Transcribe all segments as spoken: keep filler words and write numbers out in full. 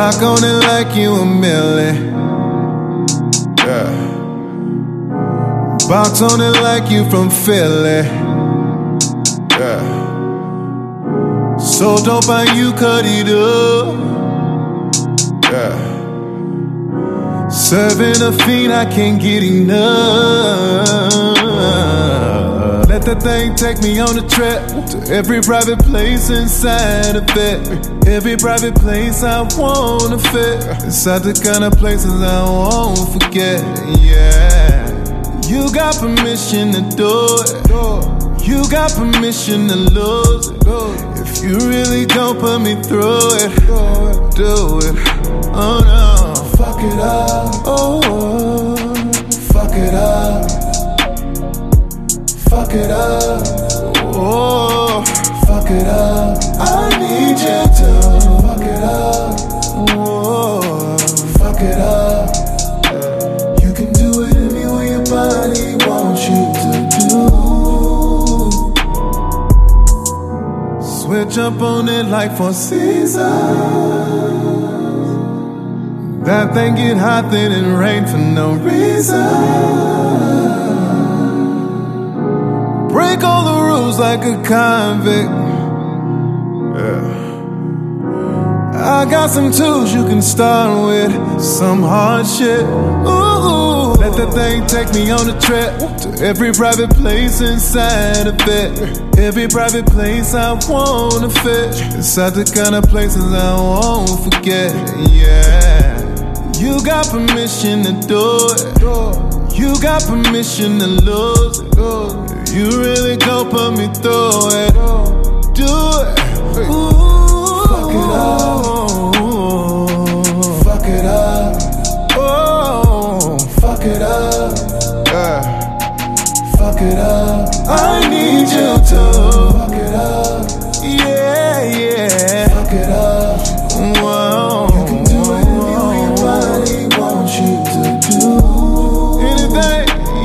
Rock on it like you a millie. Yeah. Box on it like you from Philly. Yeah. So dope and you cut it up. Yeah. Serving a fiend, I can't get enough. Let that thing take me on a trip to every private place inside of it. Every private place I wanna fit. Inside the kind of places I won't forget. Yeah. You got permission to do it. You got permission to lose it. If you really don't put me through it, do it. Oh no. Fuck it up. Oh, fuck it up. Fuck it up. Oh, fuck it up. I need you to fuck it up. Oh, fuck it up. You can do it any way your body wants you to do. Switch up on it like Four Seasons. That thing get hot, then it rain for no reason. Break all the rules like a convict. Yeah. I got some tools you can start with. Some hard shit. Ooh, let that thing take me on a trip to every private place inside of it. Every private place I wanna fit. Inside the kind of places I won't forget. Yeah. You got permission to do it. You got permission to lose it. You really don't put me through it. Do it. Ooh, fuck it up. Fuck it up. Oh, fuck it up. Yeah. Fuck it up. I need you to fuck it up. Yeah, yeah. Fuck it up. Whoa. You can do anything your body wants you to do. Anything.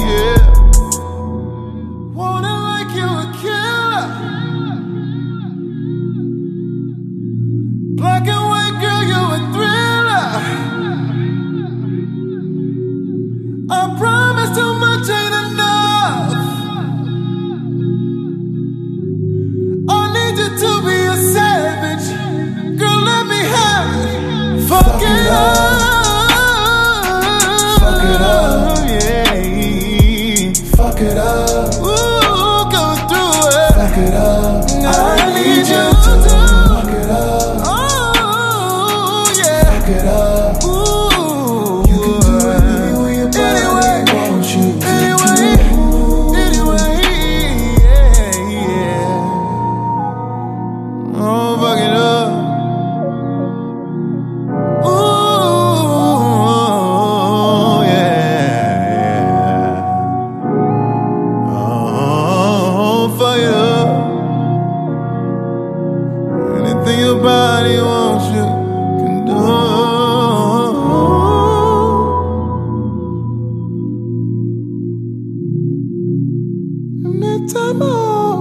Black and white girl, you a thriller. I promise too much ain't enough. I need you to be a savage. Girl, let me have it. Fuck, Fuck it, it up. up. Fuck it up. Yeah. Fuck it up. Ooh, going through it. Fuck it up. I, I need you to fuck it up. Fuck it up. Ooh, you can do it any way your body anyway, wants you to anyway, do. Anyway, yeah, yeah. Oh, fuck it up. Ooh, yeah, yeah. Oh, fuck it up. Anything your body wants you can do. Anytime I